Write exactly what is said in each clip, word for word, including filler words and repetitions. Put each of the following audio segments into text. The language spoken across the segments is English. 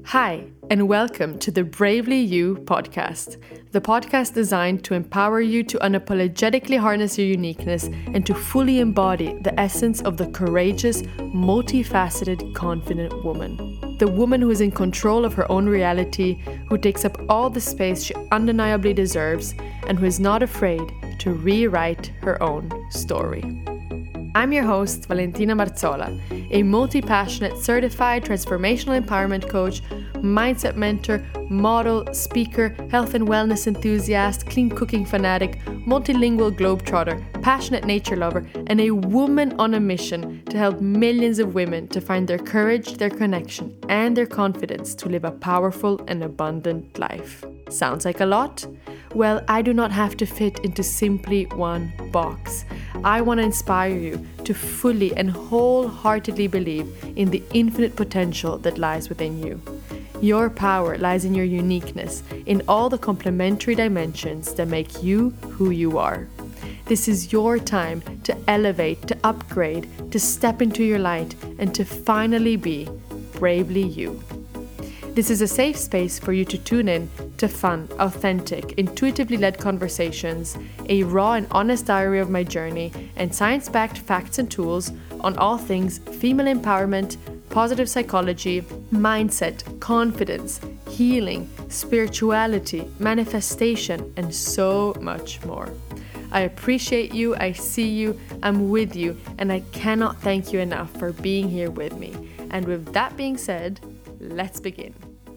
Hi, and welcome to the Bravely You podcast, the podcast designed to empower you to unapologetically harness your uniqueness and to fully embody the essence of the courageous, multifaceted, confident woman. The woman who is in control of her own reality, who takes up all the space she undeniably deserves, and who is not afraid to rewrite her own story. I'm your host, Valentina Marzola, a multi-passionate certified transformational empowerment coach, mindset mentor, model, speaker, health and wellness enthusiast, clean cooking fanatic, multilingual globetrotter, passionate nature lover, and a woman on a mission to help millions of women to find their courage, their connection, and their confidence to live a powerful and abundant life. Sounds like a lot? Well, I do not have to fit into simply one box. I want to inspire you to fully and wholeheartedly believe in the infinite potential that lies within you. Your power lies in your uniqueness, in all the complementary dimensions that make you who you are. This is your time to elevate, to upgrade, to step into your light, and to finally be bravely you. This is a safe space for you to tune in to fun, authentic, intuitively led conversations, a raw and honest diary of my journey, and science-backed facts and tools on all things female empowerment, positive psychology, mindset, confidence, healing, spirituality, manifestation, and so much more. I appreciate you, I see you, I'm with you, and I cannot thank you enough for being here with me. And with that being said, let's begin.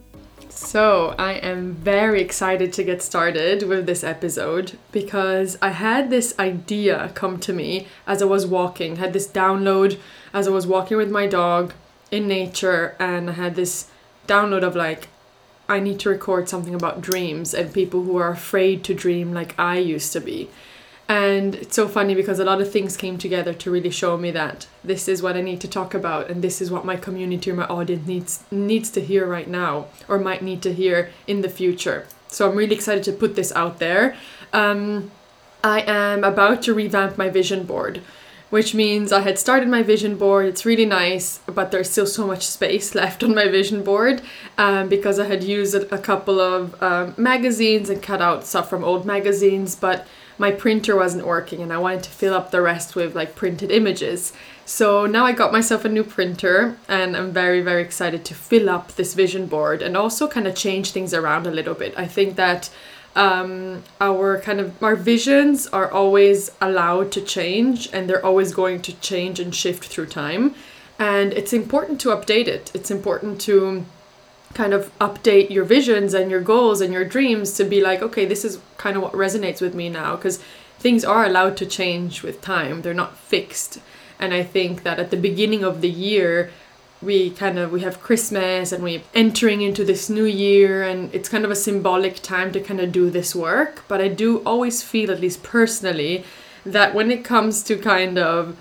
So, I am very excited to get started with this episode because I had this idea come to me as I was walking, had this download as I was walking with my dog in nature, and I had this download of like, I need to record something about dreams and people who are afraid to dream like I used to be. And it's so funny because a lot of things came together to really show me that this is what I need to talk about, and this is what my community or my audience needs needs to hear right now, or might need to hear in the future. So I'm really excited to put this out there. Um, I am about to revamp my vision board, which means I had started my vision board. It's really nice, but there's still so much space left on my vision board um, because I had used a couple of um, magazines and cut out stuff from old magazines, but my printer wasn't working and I wanted to fill up the rest with like printed images. So now I got myself a new printer and I'm very, very excited to fill up this vision board and also kind of change things around a little bit. I think that um, our kind of, our visions are always allowed to change, and they're always going to change and shift through time. And it's important to update it. It's important to kind of update your visions and your goals and your dreams to be like, okay, this is kind of what resonates with me now, because things are allowed to change with time. They're not fixed. And I think that at the beginning of the year, we kind of, we have Christmas and we're entering into this new year, and it's kind of a symbolic time to kind of do this work. But I do always feel, at least personally, that when it comes to kind of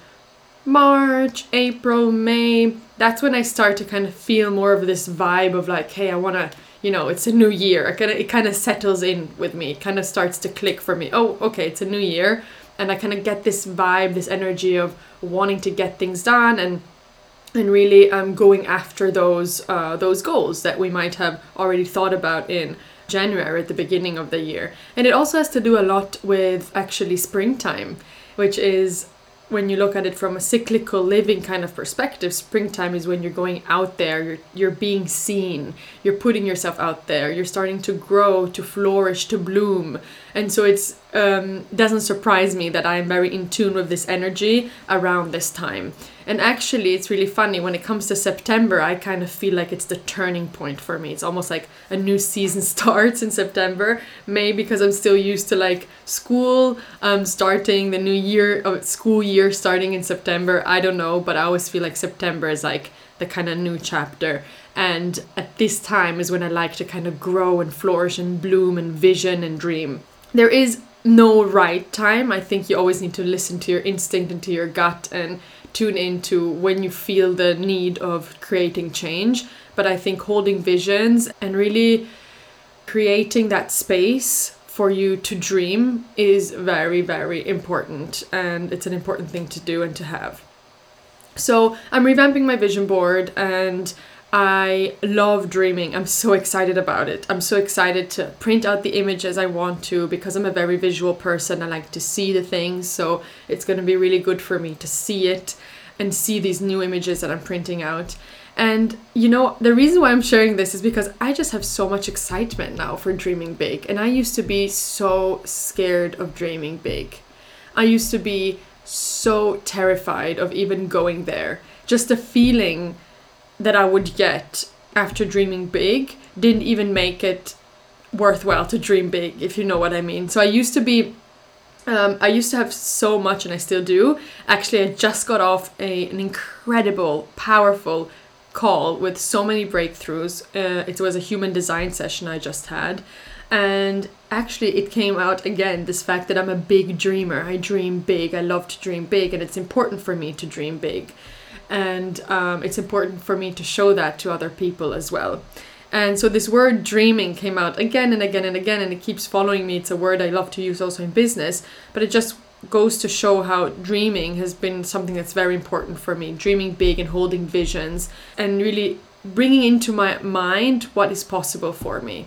March, April, May, that's when I start to kind of feel more of this vibe of like, hey, I want to, you know, it's a new year. I kinda, it kind of settles in with me. It kind of starts to click for me. Oh, okay, it's a new year. And I kind of get this vibe, this energy of wanting to get things done and and really um, going after those uh, those goals that we might have already thought about in January at the beginning of the year. And it also has to do a lot with actually springtime, which is, when you look at it from a cyclical living kind of perspective, springtime is when you're going out there, you're you're being seen, you're putting yourself out there, you're starting to grow, to flourish, to bloom. And so it's um, doesn't surprise me that I'm very in tune with this energy around this time. And actually, it's really funny, when it comes to September, I kind of feel like it's the turning point for me. It's almost like a new season starts in September. Maybe because I'm still used to like school um, starting, the new year, oh, school year starting in September. I don't know, but I always feel like September is like the kind of new chapter. And at this time is when I like to kind of grow and flourish and bloom and vision and dream. There is no right time. I think you always need to listen to your instinct and to your gut and tune into when you feel the need of creating change. But I think holding visions and really creating that space for you to dream is very, very important. And it's an important thing to do and to have. So I'm revamping my vision board, and I love dreaming. I'm so excited about it. I'm so excited to print out the images I want to, because I'm a very visual person. I like to see the things. So it's going to be really good for me to see it and see these new images that I'm printing out. And, you know, the reason why I'm sharing this is because I just have so much excitement now for dreaming big. And I used to be so scared of dreaming big. I used to be so terrified of even going there. Just the feeling that I would get after dreaming big didn't even make it worthwhile to dream big, if you know what I mean. So I used to be, um, I used to have so much, and I still do. Actually, I just got off a, an incredible, powerful call with so many breakthroughs. Uh, it was a human design session I just had. And actually it came out again, this fact that I'm a big dreamer. I dream big. I love to dream big, and it's important for me to dream big. And um, it's important for me to show that to other people as well. And so this word dreaming came out again and again and again, and it keeps following me. It's a word I love to use also in business, but it just goes to show how dreaming has been something that's very important for me. Dreaming big and holding visions and really bringing into my mind what is possible for me.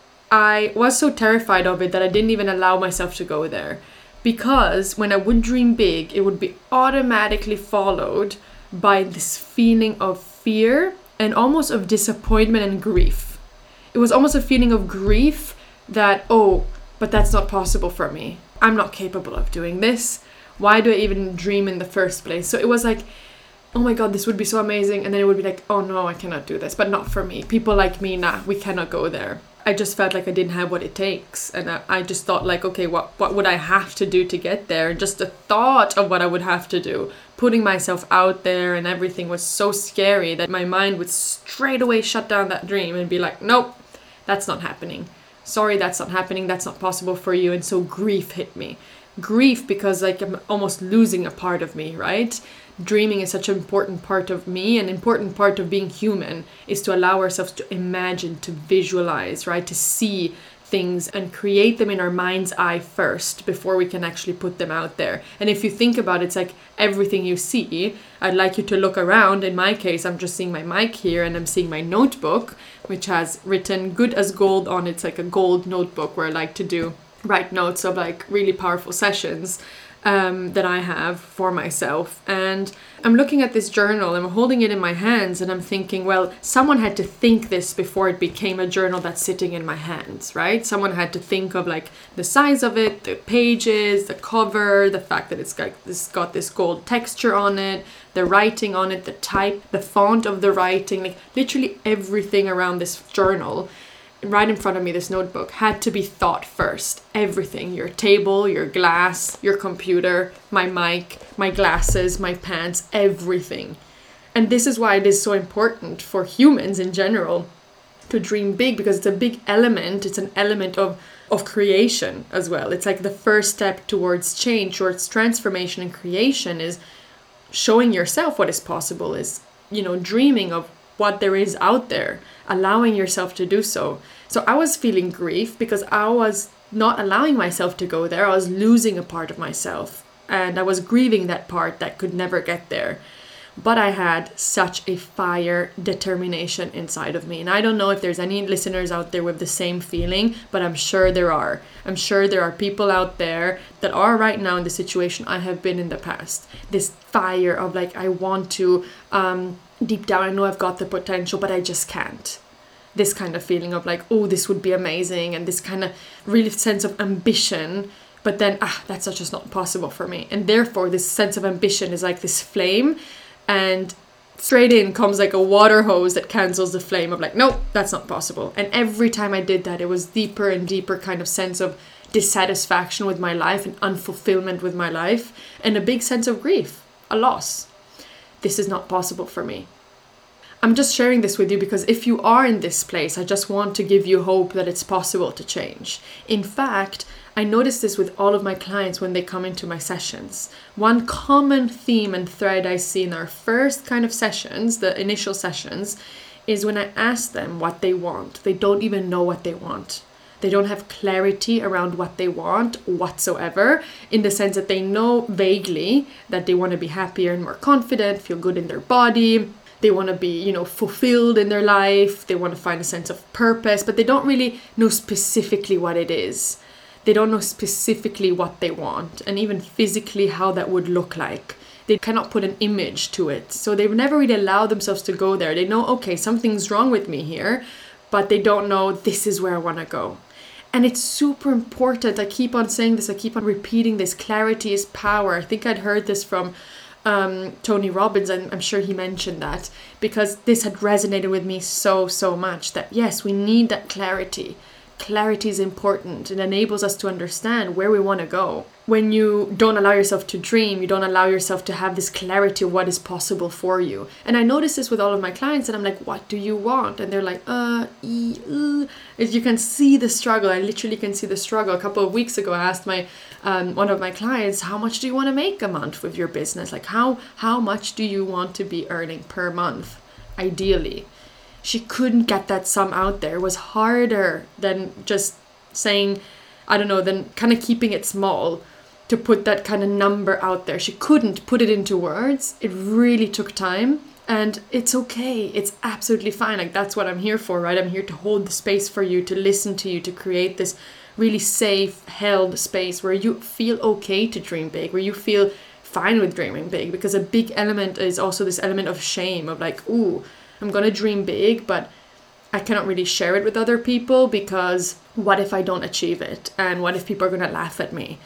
I was so terrified of it that I didn't even allow myself to go there, because when I would dream big, it would be automatically followed by this feeling of fear and almost of disappointment and grief. It was almost a feeling of grief that, oh, but that's not possible for me. I'm not capable of doing this. Why do I even dream in the first place? So it was like, oh my God, this would be so amazing. And then it would be like, oh no, I cannot do this, but not for me. People like me, nah, we cannot go there. I just felt like I didn't have what it takes. And I, I just thought like, okay, what, what would I have to do to get there? And just the thought of what I would have to do, putting myself out there and everything was so scary that my mind would straight away shut down that dream and be like, nope, that's not happening. Sorry, that's not happening. That's not possible for you. And so grief hit me. Grief because like I'm almost losing a part of me, right? Dreaming is such an important part of me. An important part of being human is to allow ourselves to imagine, to visualize, right? To see things and create them in our mind's eye first before we can actually put them out there. And if you think about it, it's like everything you see, I'd like you to look around. In my case, I'm just seeing my mic here and I'm seeing my notebook, which has written good as gold on it. It's like a gold notebook where I like to do write notes of like really powerful sessions um, that I have for myself. And I'm looking at this journal, I'm holding it in my hands, and I'm thinking, well, someone had to think this before it became a journal that's sitting in my hands, right? Someone had to think of like the size of it, the pages, the cover, the fact that it's got this, got this gold texture on it, the writing on it, the type, the font of the writing, like literally everything around this journal right in front of me, this notebook, had to be thought first. Everything, your table, your glass, your computer, my mic, my glasses, my pants, everything. And this is why it is so important for humans in general to dream big, because it's a big element. It's an element of, of creation as well. It's like the first step towards change, towards transformation and creation, is showing yourself what is possible, is, you know, dreaming of what there is out there, allowing yourself to do so. So I was feeling grief because I was not allowing myself to go there. I was losing a part of myself, and I was grieving that part that could never get there. But I had such a fire determination inside of me. And I don't know if there's any listeners out there with the same feeling, but I'm sure there are. I'm sure there are people out there that are right now in the situation I have been in the past. This fire of like, I want to, um, deep down, I know I've got the potential, but I just can't. This kind of feeling of like, oh, this would be amazing. And this kind of really sense of ambition, but then, ah, that's just not possible for me. And therefore, this sense of ambition is like this flame, and straight in comes like a water hose that cancels the flame of like, nope, that's not possible. And every time I did that, it was deeper and deeper kind of sense of dissatisfaction with my life and unfulfillment with my life, and a big sense of grief, a loss. This is not possible for me. I'm just sharing this with you because if you are in this place, I just want to give you hope that it's possible to change. In fact, I notice this with all of my clients when they come into my sessions. One common theme and thread I see in our first kind of sessions, the initial sessions, is when I ask them what they want. They don't even know what they want. They don't have clarity around what they want whatsoever, in the sense that they know vaguely that they want to be happier and more confident, feel good in their body, they want to be, you know, fulfilled in their life, they want to find a sense of purpose, but they don't really know specifically what it is. They don't know specifically what they want, and even physically how that would look like. They cannot put an image to it. So they've never really allowed themselves to go there. They know, okay, something's wrong with me here, but they don't know this is where I want to go. And it's super important. I keep on saying this, I keep on repeating this. Clarity is power. I think I'd heard this from um, Tony Robbins, and I'm sure he mentioned that, because this had resonated with me so, so much, that yes, we need that clarity. Clarity is important. It enables us to understand where we want to go. When you don't allow yourself to dream, you don't allow yourself to have this clarity of what is possible for you. And I notice this with all of my clients, and I'm like, what do you want? And they're like, uh, e, uh. As you can see the struggle. I literally can see the struggle. A couple of weeks ago, I asked my um, one of my clients, how much do you want to make a month with your business? Like, how how much do you want to be earning per month, ideally? She couldn't get that sum out there. It was harder than just saying, I don't know, than kind of keeping it small, to put that kind of number out there. She couldn't put it into words. It really took time, and it's okay. It's absolutely fine. Like, that's what I'm here for, right? I'm here to hold the space for you, to listen to you, to create this really safe, held space where you feel okay to dream big, where you feel fine with dreaming big, because a big element is also this element of shame, of like, ooh, I'm going to dream big, but I cannot really share it with other people, because what if I don't achieve it? And what if people are going to laugh at me?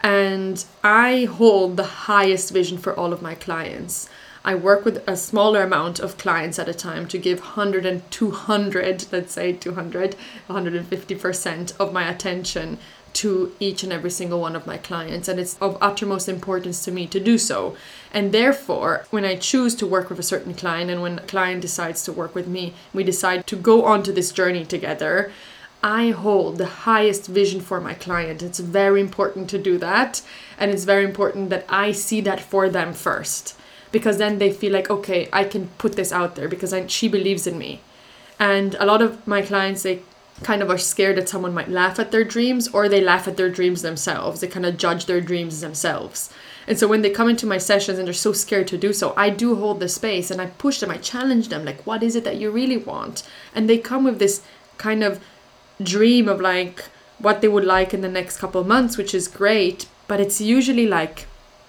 And I hold the highest vision for all of my clients. I work with a smaller amount of clients at a time to give one hundred and two hundred, let's say two hundred, one hundred fifty percent of my attention to each and every single one of my clients, and it's of uttermost importance to me to do so. And therefore, when I choose to work with a certain client, and when a client decides to work with me, we decide to go onto this journey together, I hold the highest vision for my client. It's very important to do that, and it's very important that I see that for them first, because then they feel like, okay, I can put this out there because I, she believes in me. And a lot of my clients, they kind of are scared that someone might laugh at their dreams, or they laugh at their dreams themselves. They kind of judge their dreams themselves. And so when they come into my sessions and they're so scared to do so, I do hold the space and I push them, I challenge them, like, what is it that you really want? And they come with this kind of dream of like what they would like in the next couple of months, which is great, but it's usually like,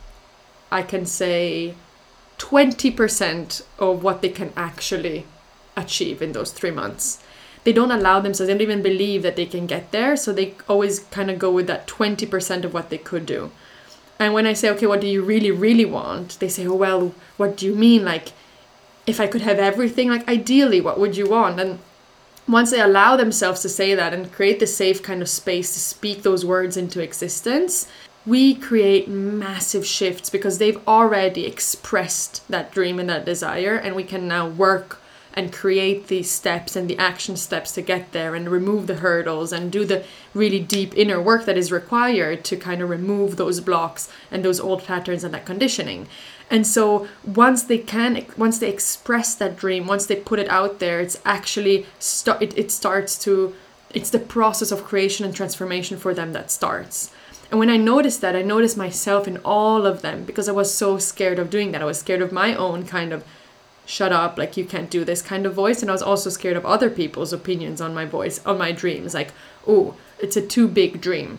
I can say twenty percent of what they can actually achieve in those three months. They don't allow themselves, they don't even believe that they can get there. So they always kind of go with that twenty percent of what they could do. And when I say, okay, what do you really, really want? They say, oh, well, what do you mean? Like, if I could have everything, like ideally, what would you want? And once they allow themselves to say that and create the safe kind of space to speak those words into existence, we create massive shifts, because they've already expressed that dream and that desire, and we can now work and create these steps and the action steps to get there, and remove the hurdles and do the really deep inner work that is required to kind of remove those blocks and those old patterns and that conditioning. And so once they can, once they express that dream, once they put it out there, it's actually, st- it, it starts to, it's the process of creation and transformation for them that starts. And when I noticed that, I noticed myself in all of them, because I was so scared of doing that. I was scared of my own kind of shut up, like you can't do this kind of voice. And I was also scared of other people's opinions on my voice, on my dreams. Like, oh, it's a too big dream.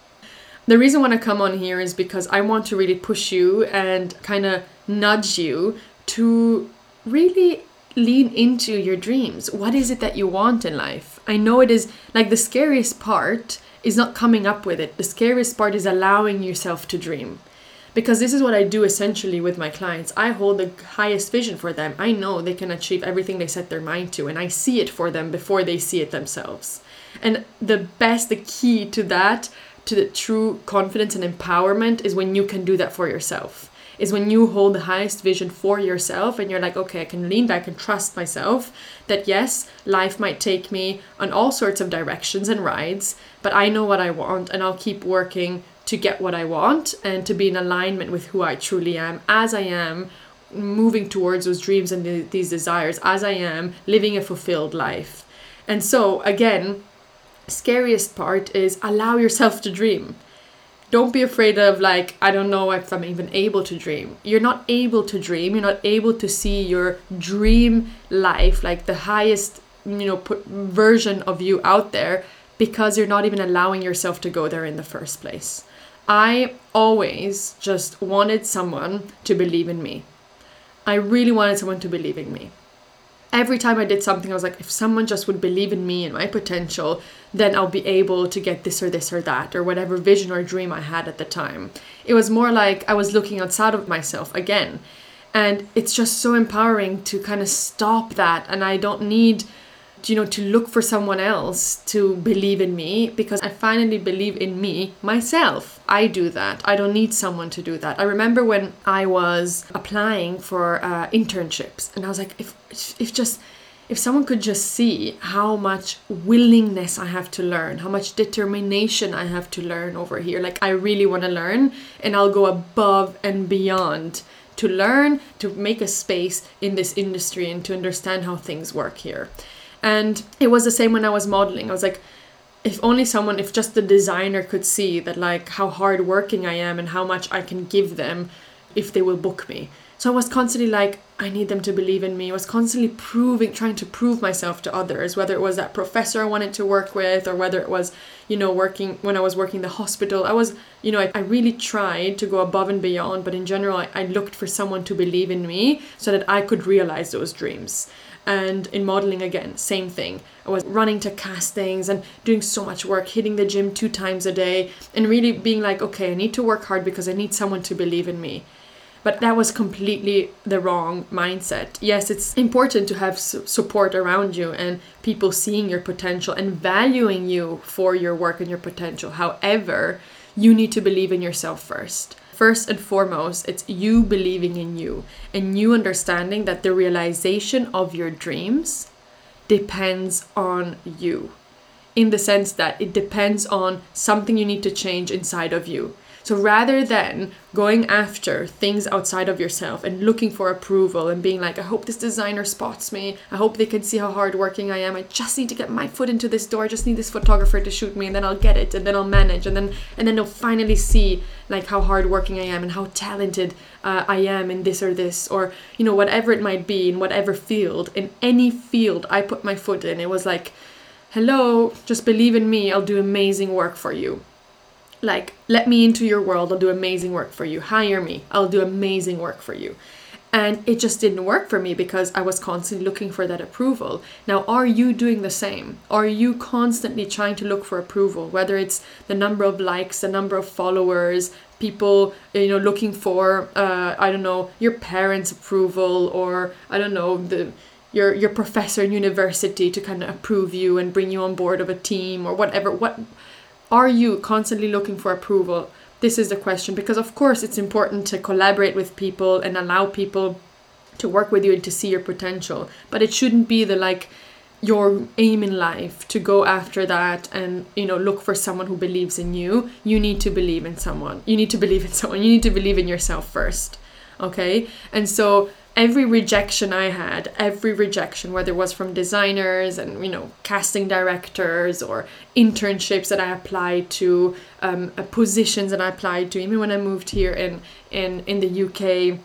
The reason I want to come on here is because I want to really push you and kind of nudge you to really lean into your dreams. What is it that you want in life? I know it is like the scariest part is not coming up with it. The scariest part is allowing yourself to dream. Because this is what I do essentially with my clients. I hold the highest vision for them. I know they can achieve everything they set their mind to, and I see it for them before they see it themselves. And the best, the key to that, to the true confidence and empowerment, is when you can do that for yourself. Is when you hold the highest vision for yourself and you're like, okay, I can lean back and trust myself that yes, life might take me on all sorts of directions and rides, but I know what I want, and I'll keep working to get what I want and to be in alignment with who I truly am, as I am moving towards those dreams and the, these desires, as I am living a fulfilled life. And so again, scariest part is allow yourself to dream. don't be afraid of like, I don't know if I'm even able to dream. You're not able to dream. You're not able to see your dream life, like the highest, you know, put version of you out there, because you're not even allowing yourself to go there in the first place. I always just wanted someone to believe in me. I really wanted someone to believe in me. Every time I did something, I was like, if someone just would believe in me and my potential, then I'll be able to get this or this or that, or whatever vision or dream I had at the time. It was more like I was looking outside of myself again. And it's just so empowering to kind of stop that. And I don't need, you know, to look for someone else to believe in me, because I finally believe in me myself. I do that. I don't need someone to do that. I remember when I was applying for uh, internships, and I was like, if if just if someone could just see how much willingness I have to learn, how much determination I have to learn over here. Like, I really want to learn, and I'll go above and beyond to learn, to make a space in this industry and to understand how things work here. And it was the same when I was modeling. I was like, if only someone, if just the designer could see that, like, how hardworking I am and how much I can give them if they will book me. So I was constantly like, I need them to believe in me. I was constantly proving, trying to prove myself to others, whether it was that professor I wanted to work with, or whether it was, you know, working when I was working in the hospital. I was, you know, I, I really tried to go above and beyond, but in general, I, I looked for someone to believe in me so that I could realize those dreams. And in modeling, again, same thing. I was running to castings and doing so much work, hitting the gym two times a day, and really being like, okay, I need to work hard because I need someone to believe in me. But that was completely the wrong mindset. Yes, it's important to have su- support around you and people seeing your potential and valuing you for your work and your potential. However, you need to believe in yourself first. First and foremost, it's you believing in you and you understanding that the realization of your dreams depends on you, in the sense that it depends on something you need to change inside of you. So rather than going after things outside of yourself and looking for approval and being like, I hope this designer spots me, I hope they can see how hardworking I am, I just need to get my foot into this door, I just need this photographer to shoot me, and then I'll get it, and then I'll manage, and then and then they'll finally see like how hardworking I am and how talented uh, I am in this or this, or, you know, whatever it might be, in whatever field, in any field I put my foot in. It was like, hello, just believe in me, I'll do amazing work for you. Like, let me into your world, I'll do amazing work for you. Hire me, I'll do amazing work for you. And it just didn't work for me because I was constantly looking for that approval. Now, are you doing the same? Are you constantly trying to look for approval? Whether it's the number of likes, the number of followers, people, you know, looking for, uh, I don't know, your parents' approval, or, I don't know, the your your professor in university to kind of approve you and bring you on board of a team, or whatever. What are you constantly looking for approval? This is the question, because of course it's important to collaborate with people and allow people to work with you and to see your potential, but it shouldn't be the like your aim in life to go after that and, you know, look for someone who believes in you. You need to believe in someone. You need to believe in someone. You need to believe in yourself first. Okay? And so every rejection I had, every rejection, whether it was from designers and, you know, casting directors, or internships that I applied to, um, positions that I applied to, even when I moved here in, in, in the U K,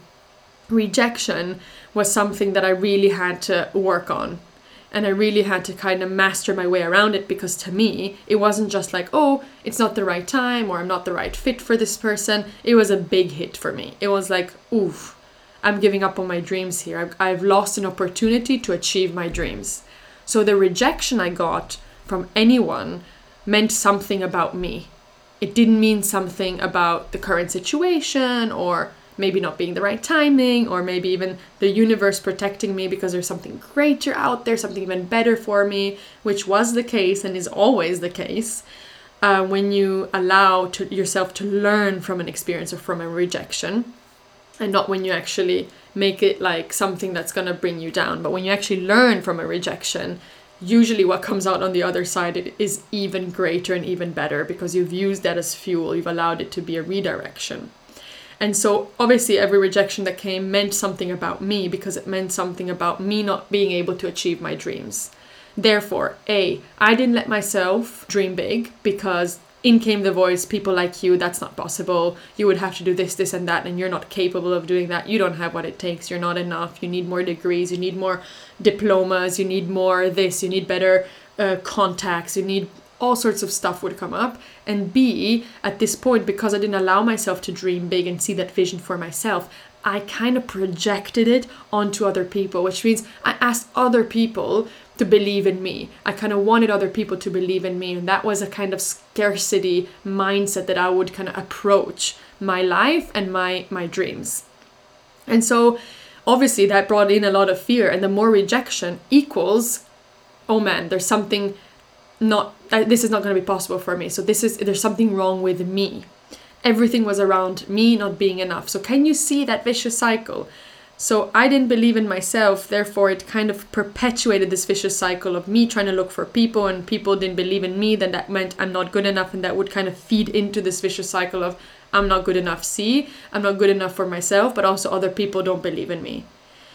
rejection was something that I really had to work on. And I really had to kind of master my way around it, because to me, it wasn't just like, oh, it's not the right time, or I'm not the right fit for this person. It was a big hit for me. It was like, oof, I'm giving up on my dreams here. I've, I've lost an opportunity to achieve my dreams. So the rejection I got from anyone meant something about me. It didn't mean something about the current situation, or maybe not being the right timing, or maybe even the universe protecting me because there's something greater out there, something even better for me, which was the case and is always the case uh, when you allow to yourself to learn from an experience or from a rejection, and not when you actually make it like something that's going to bring you down. But when you actually learn from a rejection, usually what comes out on the other side it is even greater and even better, because you've used that as fuel, you've allowed it to be a redirection. And so obviously every rejection that came meant something about me, because it meant something about me not being able to achieve my dreams. Therefore, A, I didn't let myself dream big because in came the voice, people like you, that's not possible. You would have to do this, this, and that, and you're not capable of doing that. You don't have what it takes. You're not enough. You need more degrees. You need more diplomas. You need more this. You need better uh, contacts. You need all sorts of stuff would come up. And B, at this point, because I didn't allow myself to dream big and see that vision for myself, I kind of projected it onto other people, which means I asked other people to believe in me. I kind of wanted other people to believe in me. And that was a kind of scarcity mindset that I would kind of approach my life and my, my dreams. And so obviously that brought in a lot of fear, and the more rejection equals, oh man, there's something not, this is not going to be possible for me. So this is, there's something wrong with me. Everything was around me not being enough. So can you see that vicious cycle? So I didn't believe in myself, therefore it kind of perpetuated this vicious cycle of me trying to look for people, and people didn't believe in me, then that meant I'm not good enough, and that would kind of feed into this vicious cycle of I'm not good enough, see, I'm not good enough for myself, but also other people don't believe in me.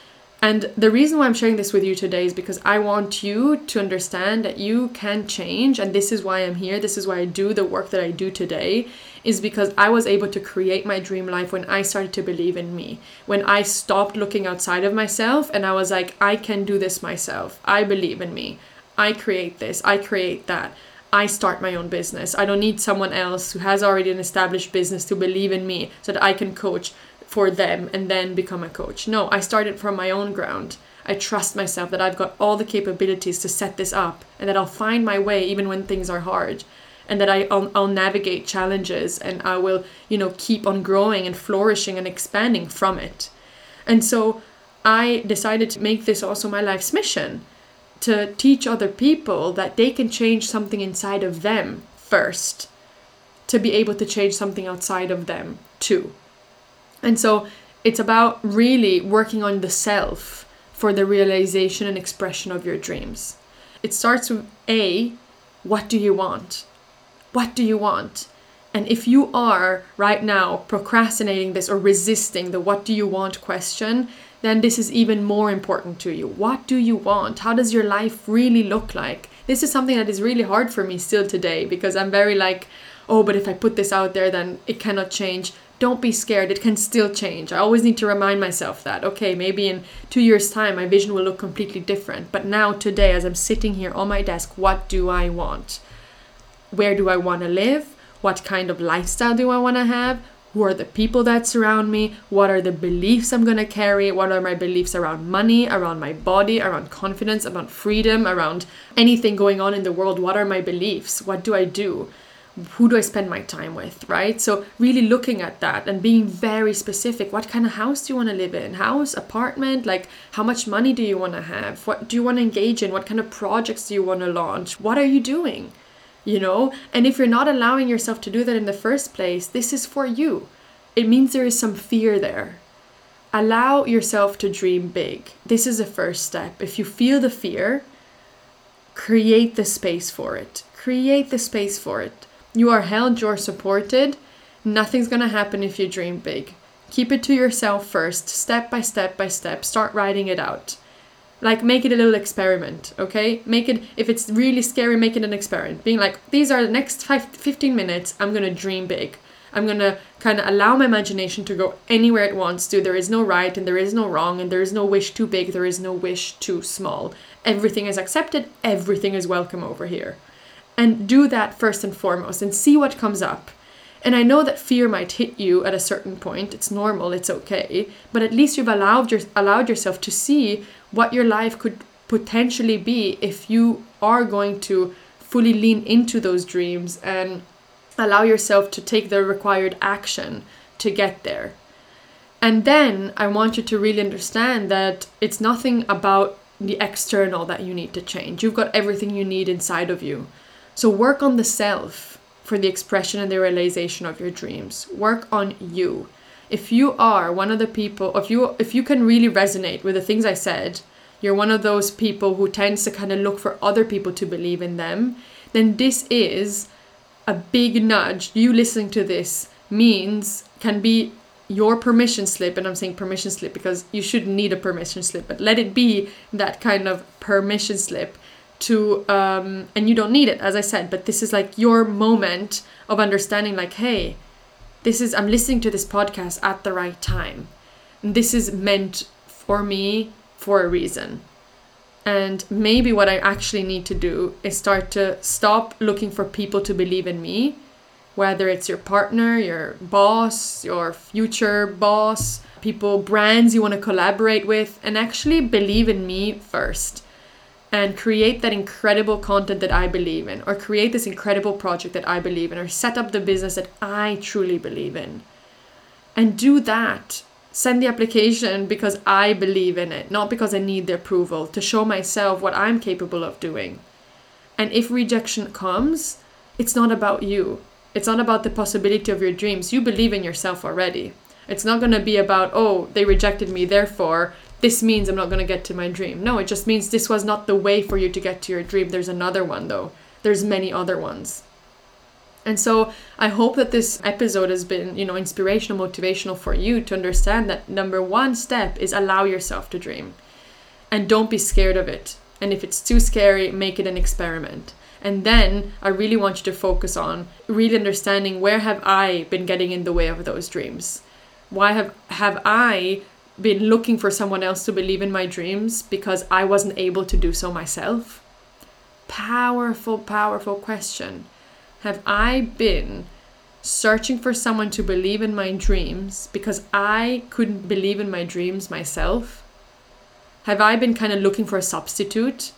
And the reason why I'm sharing this with you today is because I want you to understand that you can change, and this is why I'm here, this is why I do the work that I do today, is because I was able to create my dream life when I started to believe in me. When I stopped looking outside of myself and I was like, I can do this myself. I believe in me. I create this. I create that. I start my own business. I don't need someone else who has already an established business to believe in me so that I can coach for them and then become a coach. No, I started from my own ground. I trust myself that I've got all the capabilities to set this up, and that I'll find my way even when things are hard, and that I, I'll, I'll navigate challenges, and I will, you know, keep on growing and flourishing and expanding from it. And so I decided to make this also my life's mission, to teach other people that they can change something inside of them first, to be able to change something outside of them too. And so it's about really working on the self for the realization and expression of your dreams. It starts with A, what do you want? What do you want? And if you are right now procrastinating this or resisting the what do you want question, then this is even more important to you. What do you want? How does your life really look like? This is something that is really hard for me still today, because I'm very like, oh, but if I put this out there, then it cannot change. Don't be scared, it can still change. I always need to remind myself that, okay, maybe in two years' time, my vision will look completely different. But now, today, as I'm sitting here on my desk, what do I want? Where do I want to live? What kind of lifestyle do I want to have? Who are the people that surround me? What are the beliefs I'm going to carry? What are my beliefs around money, around my body, around confidence, around freedom, around anything going on in the world? What are my beliefs? What do I do? Who do I spend my time with, right? So really looking at that and being very specific. What kind of house do you want to live in? House, apartment, like how much money do you want to have? What do you want to engage in? What kind of projects do you want to launch? What are you doing? You know, and if you're not allowing yourself to do that in the first place, this is for you. It means there is some fear there. Allow yourself to dream big. This is the first step. If you feel the fear, create the space for it. Create the space for it. You are held, you're supported. Nothing's going to happen if you dream big. Keep it to yourself first, step by step by step. Start writing it out. Like, make it a little experiment, okay? Make it, if it's really scary, make it an experiment. Being like, these are the next five, fifteen minutes, I'm going to dream big. I'm going to kind of allow my imagination to go anywhere it wants to. There is no right and there is no wrong, and there is no wish too big. There is no wish too small. Everything is accepted. Everything is welcome over here. And do that first and foremost and see what comes up. And I know that fear might hit you at a certain point. It's normal, it's okay. But at least you've allowed, your, allowed yourself to see what your life could potentially be if you are going to fully lean into those dreams and allow yourself to take the required action to get there. And then I want you to really understand that it's nothing about the external that you need to change. You've got everything you need inside of you. So work on the self for the expression and the realization of your dreams. Work on you. If you are one of the people, if you if you can really resonate with the things I said, you're one of those people who tends to kind of look for other people to believe in them, then this is a big nudge. You listening to this means can be your permission slip, and I'm saying permission slip because you shouldn't need a permission slip, but let it be that kind of permission slip to, um, and you don't need it, as I said, but this is like your moment of understanding like, hey, this is, I'm listening to this podcast at the right time. And this is meant for me for a reason. And maybe what I actually need to do is start to stop looking for people to believe in me, whether it's your partner, your boss, your future boss, people, brands you want to collaborate with, and actually believe in me first and create that incredible content that I believe in, or create this incredible project that I believe in, or set up the business that I truly believe in. And do that. Send the application because I believe in it, not because I need the approval, to show myself what I'm capable of doing. And if rejection comes, it's not about you. It's not about the possibility of your dreams. You believe in yourself already. It's not going to be about, oh, they rejected me, therefore this means I'm not going to get to my dream. No, it just means this was not the way for you to get to your dream. There's another one though. There's many other ones. And so I hope that this episode has been, you know, inspirational, motivational for you to understand that number one step is allow yourself to dream. And don't be scared of it. And if it's too scary, make it an experiment. And then I really want you to focus on really understanding, where have I been getting in the way of those dreams? Why have, have I been looking for someone else to believe in my dreams because I wasn't able to do so myself? Powerful, powerful question. Have I been searching for someone to believe in my dreams because I couldn't believe in my dreams myself? Have I been kind of looking for a substitute?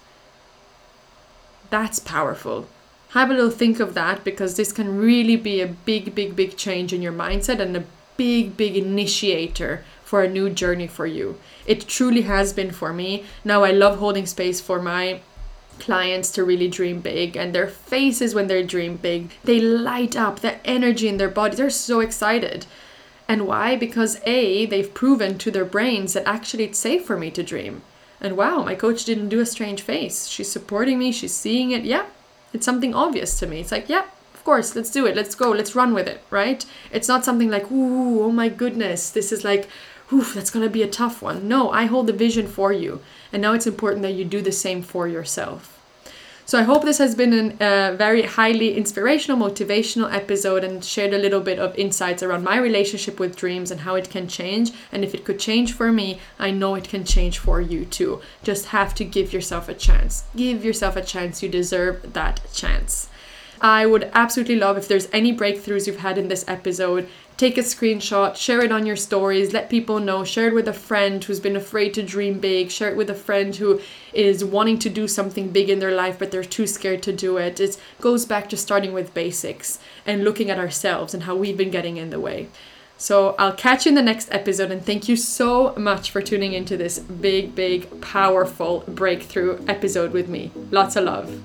That's powerful. Have a little think of that, because this can really be a big, big, big change in your mindset and a big, big initiator for a new journey for you. It truly has been for me. Now I love holding space for my clients to really dream big, and their faces when they dream big, they light up, the energy in their body, they're so excited. And why? Because A, they've proven to their brains that actually it's safe for me to dream. And wow, my coach didn't do a strange face. She's supporting me, she's seeing it. Yeah, it's something obvious to me. It's like, yeah, of course, let's do it, let's go, let's run with it, right? It's not something like, ooh, oh my goodness, this is like, oof, that's gonna be a tough one. No, I hold the vision for you. And now it's important that you do the same for yourself. So I hope this has been a uh, very highly inspirational, motivational episode, and shared a little bit of insights around my relationship with dreams and how it can change. And if it could change for me, I know it can change for you too. Just have to give yourself a chance. Give yourself a chance. You deserve that chance. I would absolutely love if there's any breakthroughs you've had in this episode. Take a screenshot, share it on your stories, let people know, share it with a friend who's been afraid to dream big, share it with a friend who is wanting to do something big in their life, but they're too scared to do it. It goes back to starting with basics and looking at ourselves and how we've been getting in the way. So I'll catch you in the next episode, and thank you so much for tuning into this big, big, powerful breakthrough episode with me. Lots of love.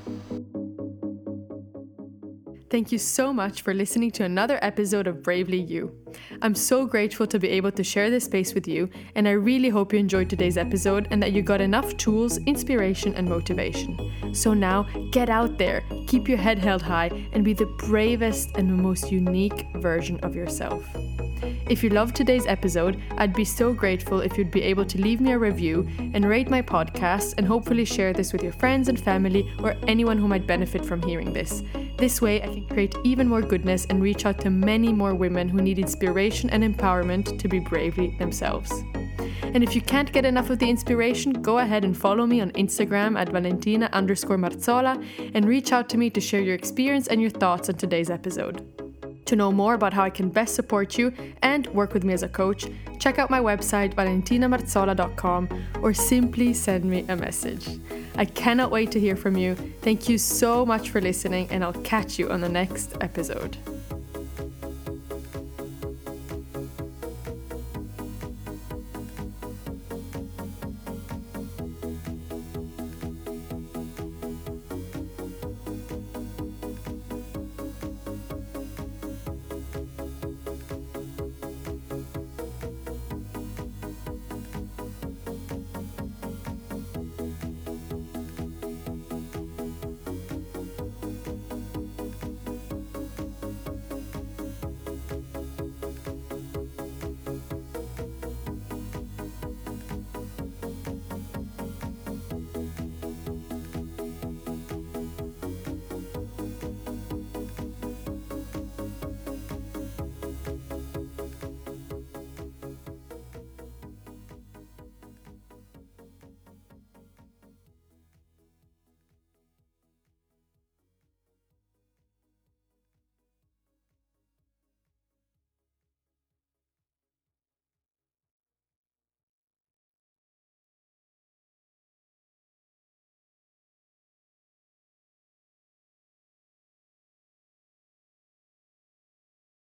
Thank you so much for listening to another episode of Bravely You. I'm so grateful to be able to share this space with you, and I really hope you enjoyed today's episode and that you got enough tools, inspiration, and motivation. So now, get out there, keep your head held high, and be the bravest and the most unique version of yourself. If you loved today's episode, I'd be so grateful if you'd be able to leave me a review and rate my podcast, and hopefully share this with your friends and family or anyone who might benefit from hearing this. This way I can create even more goodness and reach out to many more women who need inspiration and empowerment to be bravely themselves. And if you can't get enough of the inspiration, go ahead and follow me on Instagram at Valentina underscore Marzola and reach out to me to share your experience and your thoughts on today's episode. To know more about how I can best support you and work with me as a coach, check out my website valentina marzola dot com or simply send me a message. I cannot wait to hear from you. Thank you so much for listening, and I'll catch you on the next episode.